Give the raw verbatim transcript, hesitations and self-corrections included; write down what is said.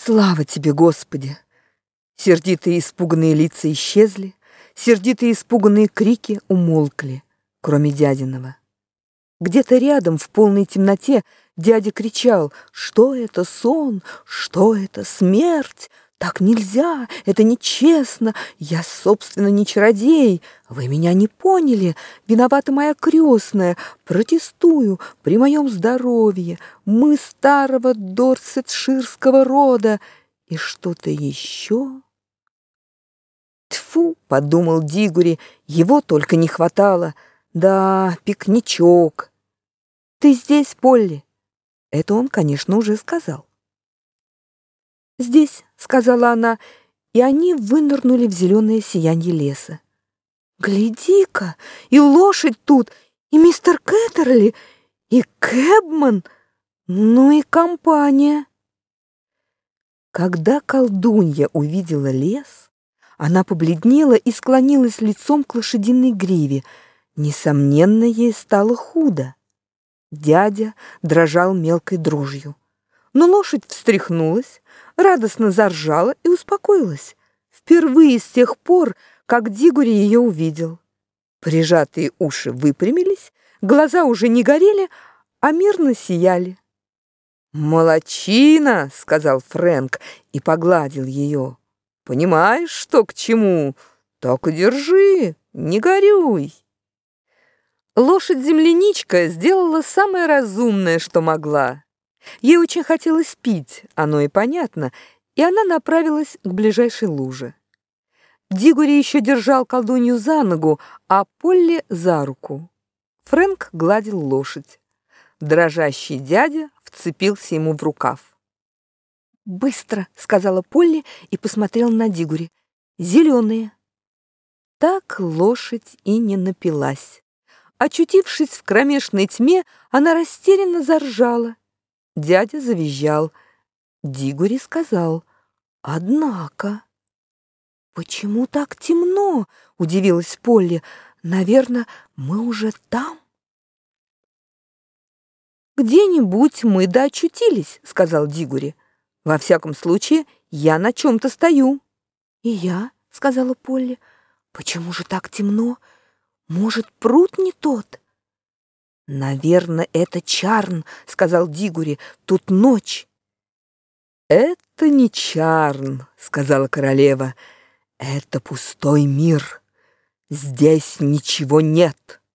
Слава тебе, Господи! Сердитые испуганные лица исчезли, сердитые испуганные крики умолкли, кроме дядиного. Где-то рядом, в полной темноте, дядя кричал: «Что это сон? Что это смерть? Так нельзя, это нечестно, я, собственно, не чародей, вы меня не поняли, виновата моя крестная, протестую, при моем здоровье, мы старого дорсетширского рода», и что-то еще. «Тьфу!» — подумал Дигори, — его только не хватало. Да, пикничок. «Ты здесь, Полли?» Это он, конечно, уже сказал. «Здесь», — сказала она, и они вынырнули в зеленое сияние леса. «Гляди-ка, и лошадь тут, и мистер Кэттерли, и Кэбман, ну и компания». Когда колдунья увидела лес, она побледнела и склонилась лицом к лошадиной гриве. Несомненно, ей стало худо. Дядя дрожал мелкой дрожью. Но лошадь встряхнулась, радостно заржала и успокоилась. Впервые с тех пор, как Дигори ее увидел. Прижатые уши выпрямились, глаза уже не горели, а мирно сияли. «Молодчина!» — сказал Фрэнк и погладил ее. «Понимаешь, что к чему? Так и держи, не горюй!» Лошадь-земляничка сделала самое разумное, что могла. Ей очень хотелось пить, оно и понятно, и она направилась к ближайшей луже. Дигори еще держал колдунью за ногу, а Полли за руку. Фрэнк гладил лошадь. Дрожащий дядя вцепился ему в рукав. «Быстро!» — сказала Полли и посмотрела на Дигори. «Зеленые!» Так лошадь и не напилась. Очутившись в кромешной тьме, она растерянно заржала. Дядя завизжал. Дигори сказал: «Однако...» «Почему так темно?» — удивилась Полли. «Наверное, мы уже там?» «Где-нибудь мы да очутились», — сказал Дигори. «Во всяком случае, я на чем-то стою». «И я», — сказала Полли. «Почему же так темно? Может, пруд не тот?» «Наверное, это Чарн», — сказал Дигори. «Тут ночь». «Это не Чарн», — сказала королева. «Это пустой мир. Здесь ничего нет».